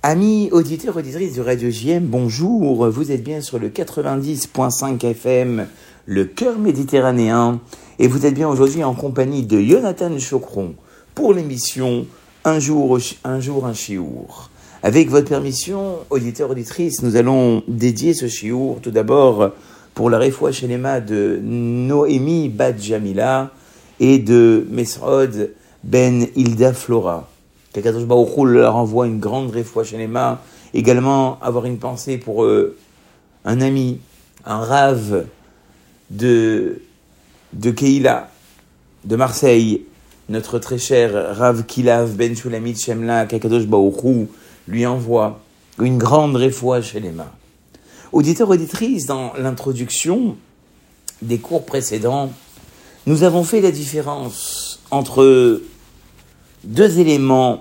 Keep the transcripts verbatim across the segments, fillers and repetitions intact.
Amis auditeurs, auditrices de Radio J M, bonjour, vous êtes bien sur le quatre-vingt-dix virgule cinq F M, le cœur méditerranéen, et vous êtes bien aujourd'hui en compagnie de Jonathan Chocron pour l'émission Un jour, un jour, un chiour. Avec votre permission, auditeurs, auditrices, nous allons dédier ce chiour tout d'abord pour la Refoua Shelema de Noémie Bat Jamila et de Mesrod Ben Hilda Flora. Qu'Akadosh Baruch Hu leur envoie une grande Refoua Shelema. Également avoir une pensée pour euh, un ami, un rave de, de Keila, de Marseille, notre très cher Rav Kilav Ben Shulamit Shemla, qu'Akadosh Baruch Hu lui envoie une grande Refoua Shelema. Auditeurs, auditrices, dans l'introduction des cours précédents, nous avons fait la différence entre deux éléments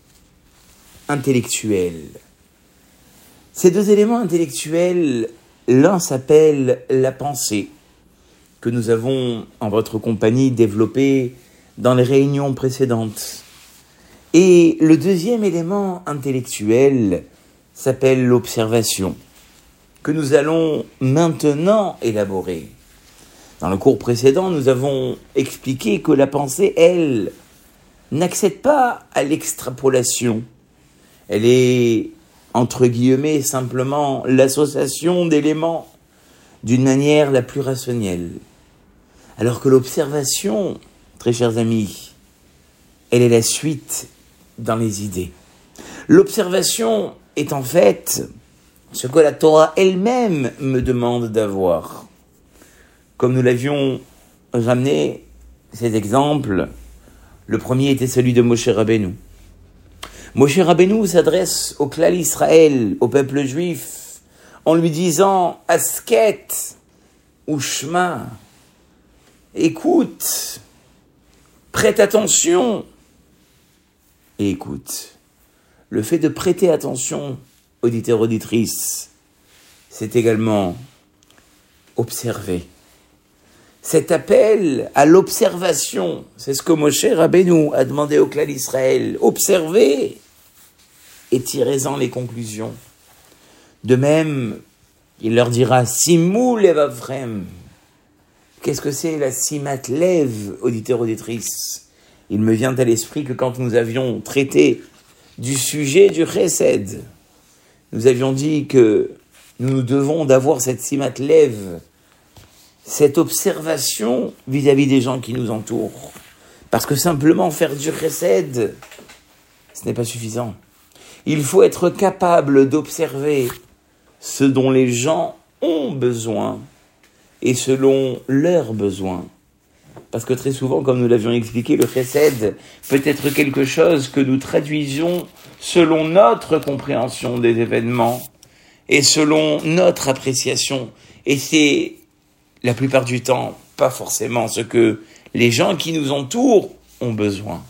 intellectuels. Ces deux éléments intellectuels, l'un s'appelle la pensée, que nous avons en votre compagnie développé dans les réunions précédentes. Et le deuxième élément intellectuel s'appelle l'observation, que nous allons maintenant élaborer. Dans le cours précédent, nous avons expliqué que la pensée, elle, n'accède pas à l'extrapolation. Elle est, entre guillemets, simplement l'association d'éléments d'une manière la plus rationnelle. Alors que l'observation, très chers amis, elle est la suite dans les idées. L'observation est en fait ce que la Torah elle-même me demande d'avoir. Comme nous l'avions ramené, ces exemples, le premier était celui de Moshe Rabbeinu. Moshe Rabbeinu s'adresse au Klal Israël, au peuple juif, en lui disant « Asket ou Shema » écoute, prête attention et écoute. Le fait de prêter attention, auditeurs, auditrices, c'est également observer. Cet appel à l'observation, c'est ce que Moshe Rabbeinu a demandé au Klal Israël. Observez et tirez-en les conclusions. De même, il leur dira « Simou levavrem ». Qu'est-ce que c'est la simat lev, auditeur, auditrice? Il me vient à l'esprit que quand nous avions traité du sujet du chesed, nous avions dit que nous devons d'avoir cette simat lev, cette observation vis-à-vis des gens qui nous entourent. Parce que simplement faire du chesed, ce n'est pas suffisant. Il faut être capable d'observer ce dont les gens ont besoin et selon leurs besoins. Parce que très souvent, comme nous l'avions expliqué, le chesed peut être quelque chose que nous traduisons selon notre compréhension des événements et selon notre appréciation. Et c'est la plupart du temps, pas forcément ce que les gens qui nous entourent ont besoin.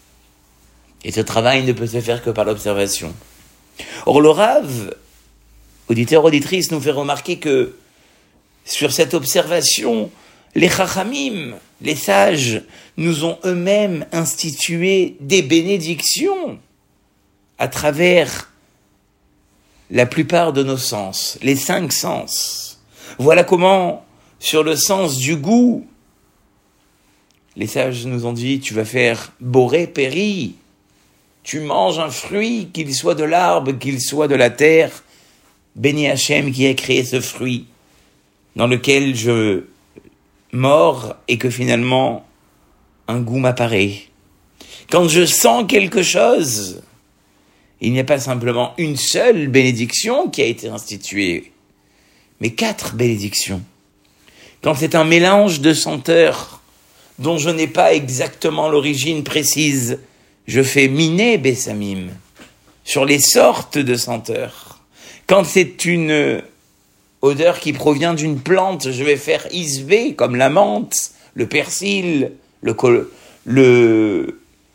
Et ce travail ne peut se faire que par l'observation. Or, le Rav, auditeur, auditrice, nous fait remarquer que sur cette observation, les Chachamim, les sages, nous ont eux-mêmes institué des bénédictions à travers la plupart de nos sens, les cinq sens. Voilà comment, sur le sens du goût, les sages nous ont dit, tu vas faire boré péri, tu manges un fruit, qu'il soit de l'arbre, qu'il soit de la terre, béni Hachem qui a créé ce fruit, dans lequel je mords et que finalement un goût m'apparaît. Quand je sens quelque chose, il n'y a pas simplement une seule bénédiction qui a été instituée, mais quatre bénédictions. Quand c'est un mélange de senteurs dont je n'ai pas exactement l'origine précise, je fais miné bessamim sur les sortes de senteurs. Quand c'est une odeur qui provient d'une plante, je vais faire isvé comme la menthe, le persil, le col- le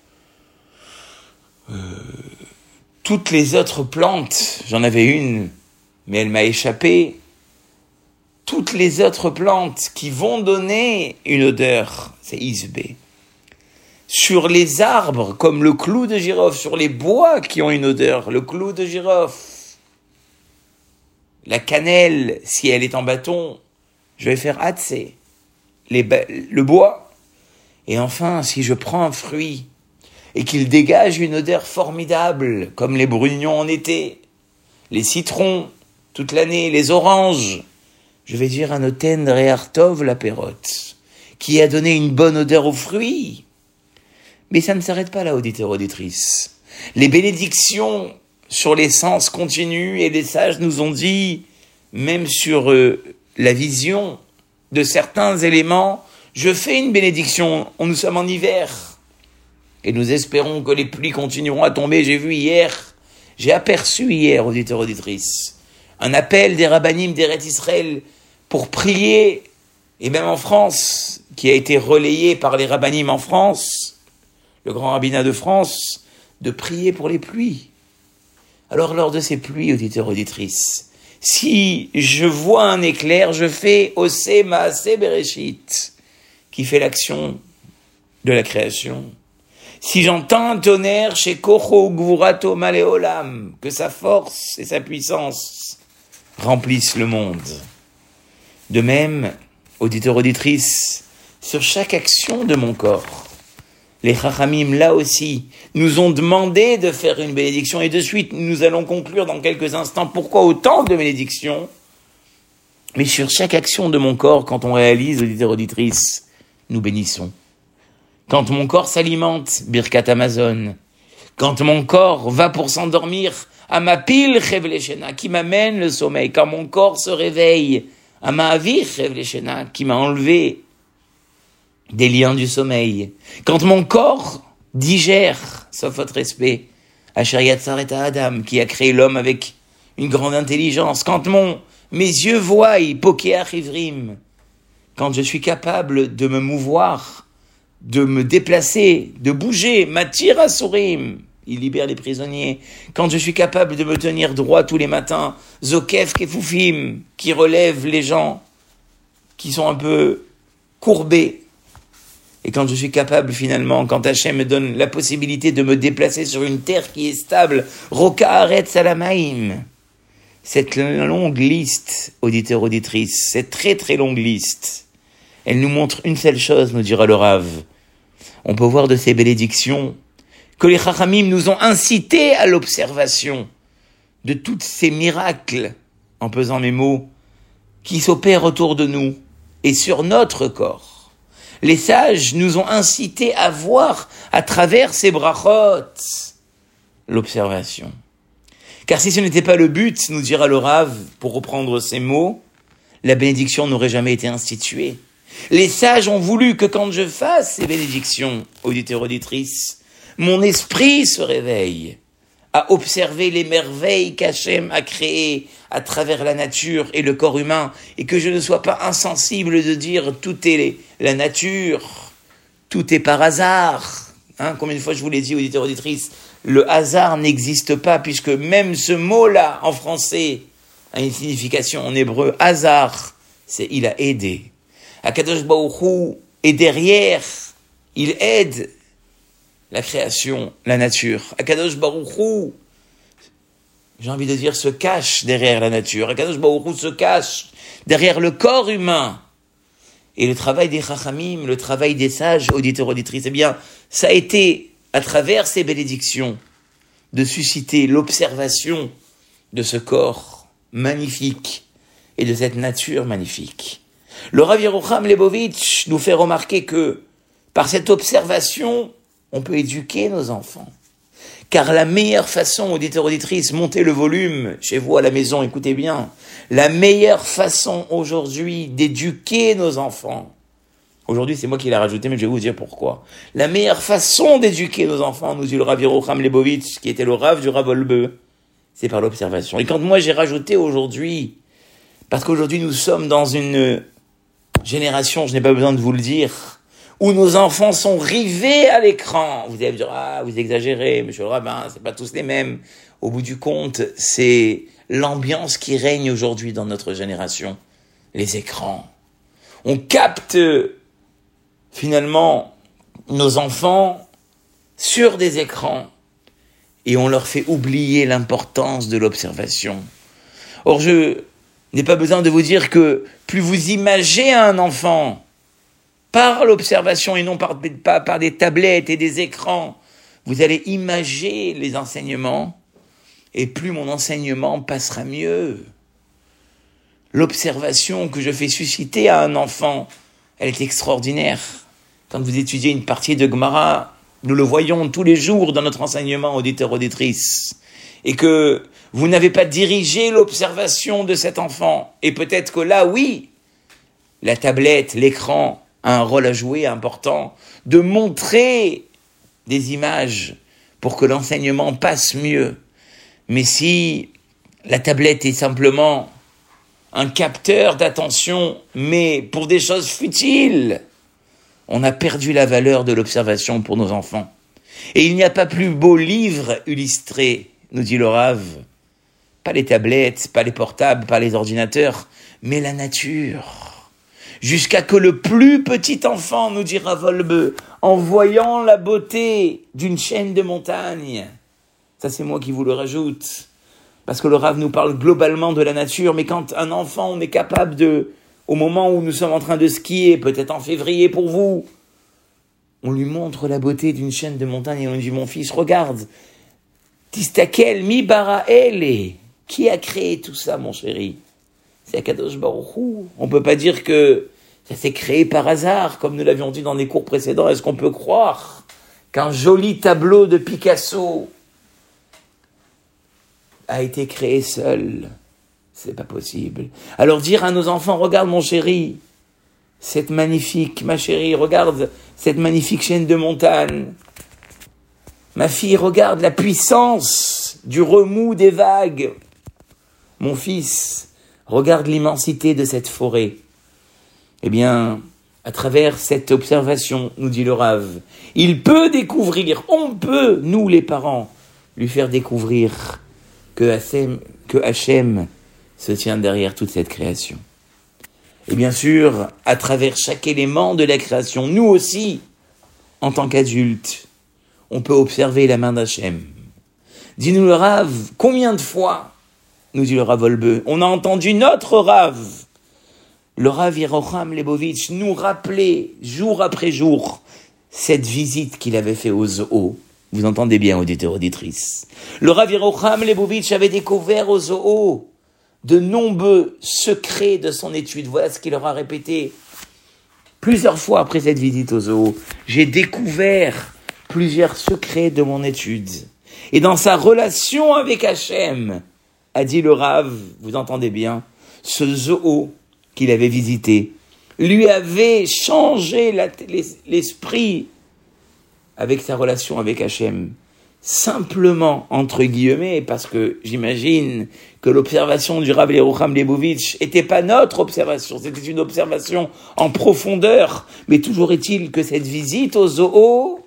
euh, toutes les autres plantes. J'en avais une, mais elle m'a échappé. Toutes les autres plantes qui vont donner une odeur, c'est isbé. sur les arbres, comme le clou de girofle, sur les bois qui ont une odeur, le clou de girofle. La cannelle, si elle est en bâton, je vais faire hatse, les ba- le bois. Et enfin, si je prends un fruit et qu'il dégage une odeur formidable, comme les brugnons en été, les citrons toute l'année, les oranges, je vais dire un noten re'artov la perote, qui a donné une bonne odeur aux fruits. Mais ça ne s'arrête pas là, auditeurs, auditrices. Les bénédictions sur les sens continuent et les sages nous ont dit, même sur euh, la vision de certains éléments, je fais une bénédiction, nous sommes en hiver. Et nous espérons que les pluies continueront à tomber. J'ai vu hier, j'ai aperçu hier, auditeurs, auditrices, un appel des rabbinim d'Eretz Israël pour prier, et même en France, qui a été relayé par les rabbinim en France, le grand rabbinat de France, de prier pour les pluies. Alors, lors de ces pluies, auditeurs, auditrices, si je vois un éclair, je fais Ose Maaseh Bereshit, qui fait l'action de la création. Si j'entends un tonnerre chez Kocho Gvurato Maleolam, que sa force et sa puissance remplissent le monde. De même, auditeurs, auditrices, sur chaque action de mon corps, les Chachamim, là aussi, nous ont demandé de faire une bénédiction. Et de suite, nous allons conclure dans quelques instants pourquoi autant de bénédictions. Mais sur chaque action de mon corps, quand on réalise, auditeurs, auditrices, nous bénissons. Quand mon corps s'alimente, Birkat Amazon. Quand mon corps va pour s'endormir, Amapil Chevleshena, qui m'amène le sommeil. Quand mon corps se réveille, Amavir Chevleshena, qui m'a enlevé des liens du sommeil. Quand mon corps digère, sauf votre respect, Asher Yatzar et Adam, qui a créé l'homme avec une grande intelligence. Quand mon, mes yeux voient, Pokeach Ivrim, quand je suis capable de me mouvoir, de me déplacer, de bouger, Matir Asurim, il libère les prisonniers. Quand je suis capable de me tenir droit tous les matins, Zokef Kefufim, qui relève les gens qui sont un peu courbés. Et quand je suis capable, finalement, quand Hachem me donne la possibilité de me déplacer sur une terre qui est stable, Roka Aretz Salamaim, cette longue liste, auditeurs, auditrices, cette très très longue liste, elle nous montre une seule chose, nous dira le Rav. On peut voir de ces bénédictions que les Chachamim nous ont incités à l'observation de tous ces miracles, en pesant mes mots, qui s'opèrent autour de nous et sur notre corps. Les sages nous ont incités à voir à travers ces brachot l'observation. Car si ce n'était pas le but, nous dira le Rav, pour reprendre ces mots, la bénédiction n'aurait jamais été instituée. Les sages ont voulu que quand je fasse ces bénédictions, auditeurs, auditrices, mon esprit se réveille à observer les merveilles qu'Hachem a créées à travers la nature et le corps humain, et que je ne sois pas insensible de dire tout est la nature, tout est par hasard. Hein, combien de fois je vous l'ai dit, auditeurs, auditrices, le hasard n'existe pas, puisque même ce mot-là, en français, a une signification en hébreu. Hasard, c'est il a aidé. Akadosh Baruch Hu est derrière, il aide la création, la nature. Akadosh Baruch Hu, j'ai envie de dire, se cache derrière la nature. Akadosh Baruch Hu se cache derrière le corps humain. Et le travail des Chachamim, le travail des sages, auditeurs, auditrices, eh bien, ça a été, à travers ces bénédictions, de susciter l'observation de ce corps magnifique et de cette nature magnifique. Le Rav Yerucham Lebovitch nous fait remarquer que, par cette observation, on peut éduquer nos enfants. Car la meilleure façon, auditeurs, auditrices, montez le volume chez vous à la maison, écoutez bien, la meilleure façon aujourd'hui d'éduquer nos enfants, aujourd'hui c'est moi qui l'ai rajouté, mais je vais vous dire pourquoi. La meilleure façon d'éduquer nos enfants, nous dit le Rav Yerucham Lebovitch, qui était le Rav du Rav Olbe, c'est par l'observation. Et quand moi j'ai rajouté aujourd'hui, parce qu'aujourd'hui nous sommes dans une génération, je n'ai pas besoin de vous le dire, où nos enfants sont rivés à l'écran. Vous allez me dire, ah, vous exagérez, monsieur le rabbin, c'est pas tous les mêmes. Au bout du compte, c'est l'ambiance qui règne aujourd'hui dans notre génération. Les écrans. On capte, finalement, nos enfants sur des écrans et on leur fait oublier l'importance de l'observation. Or, je n'ai pas besoin de vous dire que plus vous imagez un enfant par l'observation et non par, pas par des tablettes et des écrans, vous allez imager les enseignements et plus mon enseignement passera mieux. L'observation que je fais susciter à un enfant, elle est extraordinaire. Quand vous étudiez une partie de Gemara, nous le voyons tous les jours dans notre enseignement, auditeur, auditrice, et que vous n'avez pas dirigé l'observation de cet enfant. Et peut-être que là, oui, la tablette, l'écran a un rôle à jouer important, de montrer des images pour que l'enseignement passe mieux. Mais si la tablette est simplement un capteur d'attention, mais pour des choses futiles, on a perdu la valeur de l'observation pour nos enfants. Et il n'y a pas plus beau livre illustré, nous dit le Rav, pas les tablettes, pas les portables, pas les ordinateurs, mais la nature. Jusqu'à que le plus petit enfant, nous dit Rav Wolbe, en voyant la beauté d'une chaîne de montagnes, ça c'est moi qui vous le rajoute, parce que le Rav nous parle globalement de la nature, mais quand un enfant, on est capable de, au moment où nous sommes en train de skier, peut-être en février pour vous, on lui montre la beauté d'une chaîne de montagnes et on lui dit, mon fils, regarde, Tistakel mi bara ele, qui a créé tout ça, mon chéri? C'est Akadosh Baruch Hu. On peut pas dire que ça s'est créé par hasard, comme nous l'avions dit dans les cours précédents. Est-ce qu'on peut croire qu'un joli tableau de Picasso a été créé seul? C'est pas possible. Alors dire à nos enfants, regarde mon chéri, cette magnifique, ma chérie, regarde cette magnifique chaîne de montagnes. Ma fille, regarde la puissance du remous des vagues. Mon fils, regarde l'immensité de cette forêt. Eh bien, à travers cette observation, nous dit le Rav, il peut découvrir, on peut, nous les parents, lui faire découvrir que Hachem, que Hachem se tient derrière toute cette création. Et bien sûr, à travers chaque élément de la création, nous aussi, en tant qu'adultes, on peut observer la main d'Hachem. Dis-nous le Rav, combien de fois, nous dit le Rav Wolbe, on a entendu notre Rav, le Rav Yerocham Lebovitch, nous rappeler jour après jour cette visite qu'il avait fait au zoo. Vous entendez bien, auditeurs, auditrices. Le Rav Yerocham Lebovitch avait découvert au zoo de nombreux secrets de son étude. Voilà ce qu'il leur a répété plusieurs fois après cette visite au zoo. J'ai découvert plusieurs secrets de mon étude. Et dans sa relation avec Hachem, a dit le Rav, vous entendez bien, ce zoo qu'il avait visité, lui avait changé la, l'esprit avec sa relation avec Hachem. Simplement, entre guillemets, parce que j'imagine que l'observation du Rav Yerocham Lebovitch n'était pas notre observation, c'était une observation en profondeur, mais toujours est-il que cette visite au zoo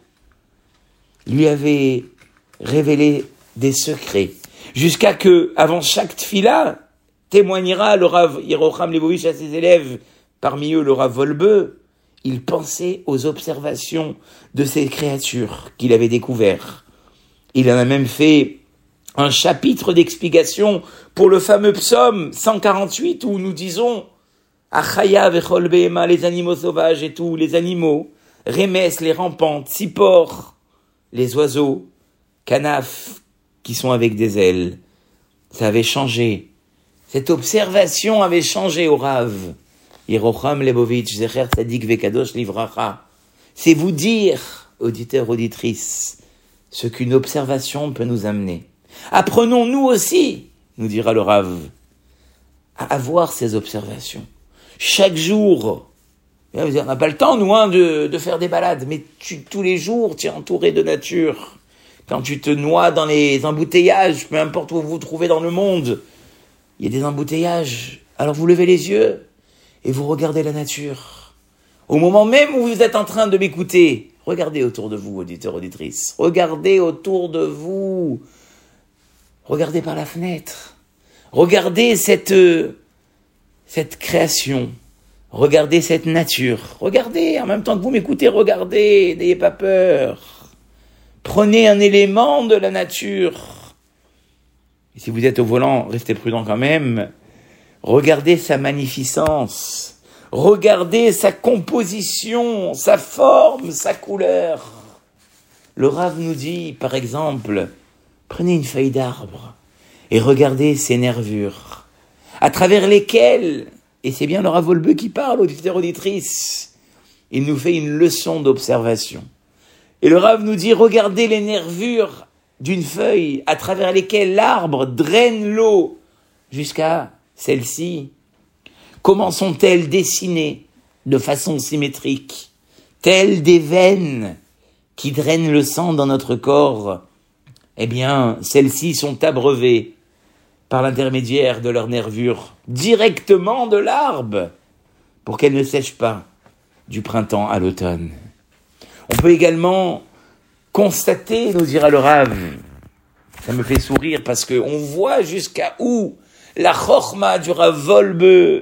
lui avait révélé des secrets, jusqu'à que, avant chaque tfila, témoignera le Rav Yerocham Lebovitch à ses élèves, parmi eux le Rav Wolbe, il pensait aux observations de ces créatures qu'il avait découvertes. Il en a même fait un chapitre d'explication pour le fameux psaume cent quarante-huit où nous disons Achaya vechol behema, les animaux sauvages et tout, les animaux, Remes, les rampantes, Sipor, les oiseaux, Kanaf, qui sont avec des ailes. Ça avait changé. Cette observation avait changé au Rav Yerocham Lebovitch, Zecher Tzadik Vekadosh Livracha. C'est vous dire, auditeurs, auditrices, ce qu'une observation peut nous amener. Apprenons nous aussi, nous dira le Rav, à avoir ces observations. Chaque jour, on n'a pas le temps, nous, hein, de, de faire des balades, mais tu, tous les jours, tu es entouré de nature. Quand tu te noies dans les embouteillages, peu importe où vous vous trouvez dans le monde, il y a des embouteillages. Alors vous levez les yeux et vous regardez la nature. Au moment même où vous êtes en train de m'écouter, regardez autour de vous, auditeurs, auditrices. Regardez autour de vous. Regardez par la fenêtre. Regardez cette, cette création. regardez cette nature. Regardez, en même temps que vous m'écoutez, regardez, n'ayez pas peur. Prenez un élément de la nature. Et si vous êtes au volant, restez prudent quand même. Regardez sa magnificence. Regardez sa composition, sa forme, sa couleur. Le Rav nous dit, par exemple, prenez une feuille d'arbre et regardez ses nervures, à travers lesquelles, et c'est bien le Rav Wolbe qui parle, auditeur auditrice, il nous fait une leçon d'observation. Et le Rav nous dit, regardez les nervures d'une feuille à travers lesquelles l'arbre draine l'eau jusqu'à celle-ci. Comment sont-elles dessinées de façon symétrique, telles des veines qui drainent le sang dans notre corps? Eh bien, celles-ci sont abreuvées par l'intermédiaire de leurs nervures directement de l'arbre pour qu'elles ne sèchent pas du printemps à l'automne. On peut également constater, nous dira le Rav, ça me fait sourire parce qu'on voit jusqu'à où la chorma du Rav Wolbe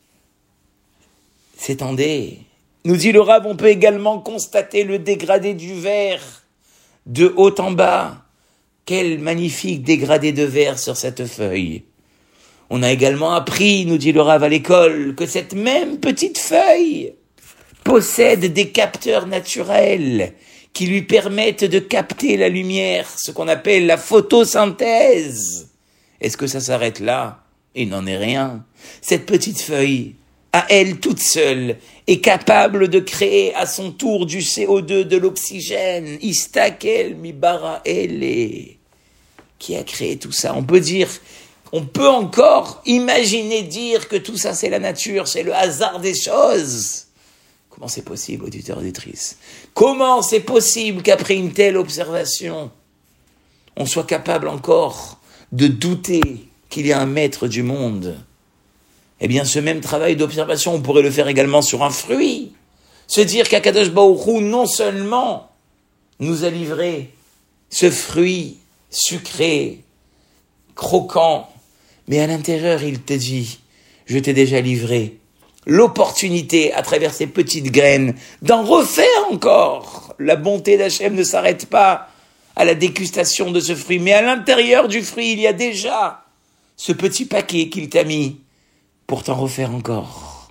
s'étendait. Nous dit le Rav, on peut également constater le dégradé du verre de haut en bas. Quel magnifique dégradé de verre sur cette feuille. On a également appris, nous dit le Rav à l'école, que cette même petite feuille possède des capteurs naturels qui lui permettent de capter la lumière, ce qu'on appelle la photosynthèse. Est-ce que ça s'arrête là? Il n'en est rien. Cette petite feuille, à elle toute seule, est capable de créer à son tour du C O deux, de l'oxygène. Istakel mi bara ele. Qui a créé tout ça? On peut dire, on peut encore imaginer dire que tout ça c'est la nature, c'est le hasard des choses. Comment c'est possible, auditeur, auditrice? Comment c'est possible qu'après une telle observation, on soit capable encore de douter qu'il y a un maître du monde? Eh bien, ce même travail d'observation, on pourrait le faire également sur un fruit. Se dire qu'Akadosh Baruch Hu, non seulement nous a livré ce fruit sucré, croquant, mais à l'intérieur, il te dit, je t'ai déjà livré l'opportunité, à travers ces petites graines, d'en refaire encore. La bonté d'Hachem ne s'arrête pas à la dégustation de ce fruit, mais à l'intérieur du fruit, il y a déjà ce petit paquet qu'il t'a mis pour t'en refaire encore.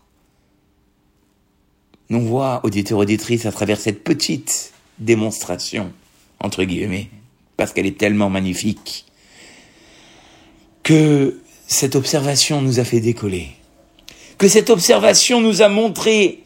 On voit, auditeur, auditrice, à travers cette petite démonstration, entre guillemets, parce qu'elle est tellement magnifique, que cette observation nous a fait décoller, que cette observation nous a montré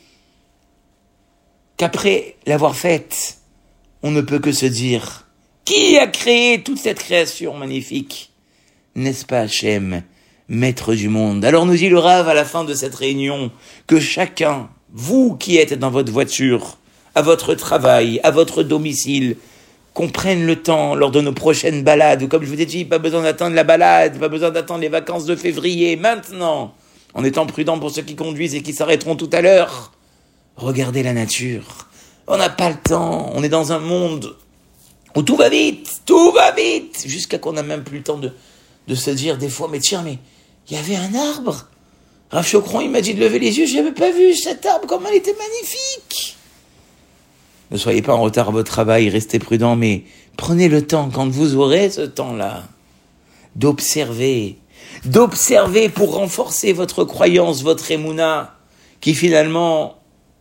qu'après l'avoir faite, on ne peut que se dire, qui a créé toute cette création magnifique? N'est-ce pas Hachem, maître du monde? Alors nous dit le Rav à la fin de cette réunion, que chacun, vous qui êtes dans votre voiture, à votre travail, à votre domicile, qu'on prenne le temps lors de nos prochaines balades, ou comme je vous ai dit, pas besoin d'attendre la balade, pas besoin d'attendre les vacances de février, maintenant, en étant prudent pour ceux qui conduisent et qui s'arrêteront tout à l'heure, regardez la nature. On n'a pas le temps, on est dans un monde où tout va vite, tout va vite, jusqu'à qu'on n'a même plus le temps de, de se dire des fois, mais tiens, mais il y avait un arbre. Rav Chokron, il m'a dit de lever les yeux, je n'avais pas vu cet arbre, comment il était magnifique. Ne soyez pas en retard à votre travail, restez prudent, mais prenez le temps, quand vous aurez ce temps-là, d'observer, d'observer pour renforcer votre croyance, votre émouna, qui finalement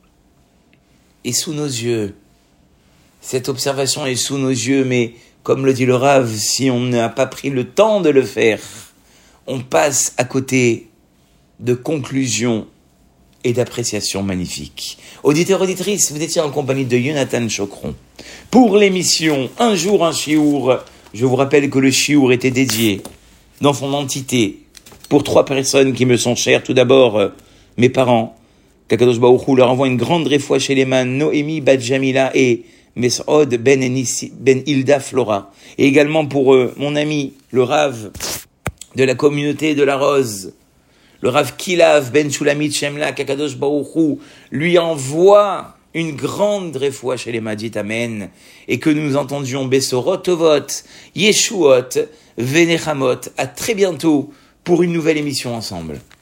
est sous nos yeux. Cette observation est sous nos yeux, mais comme le dit le Rav, si on n'a pas pris le temps de le faire, on passe à côté de conclusions et d'appréciations magnifiques. Auditeurs, auditrices, vous étiez en compagnie de Yonatan Chokron. Pour l'émission Un jour un chiour, je vous rappelle que le chiour était dédié dans son entité pour trois personnes qui me sont chères. Tout d'abord, euh, mes parents, qu'Akadosh Baruch Hu leur envoie une grande réfoua chez les mains, Noémie Bat Jamila et Mes'od Ben, Enissi, Ben Hilda Flora. Et également pour euh, mon ami, le Rav de la communauté de la Rose, le Rav Kilav Ben Shulamit Shemla, qu'Akadosh Baruch Hu lui envoie une grande réfoua chez les Madit Amen, et que nous entendions Bessorot Tovot, Yeshuot, Venechamot. À très bientôt pour une nouvelle émission ensemble.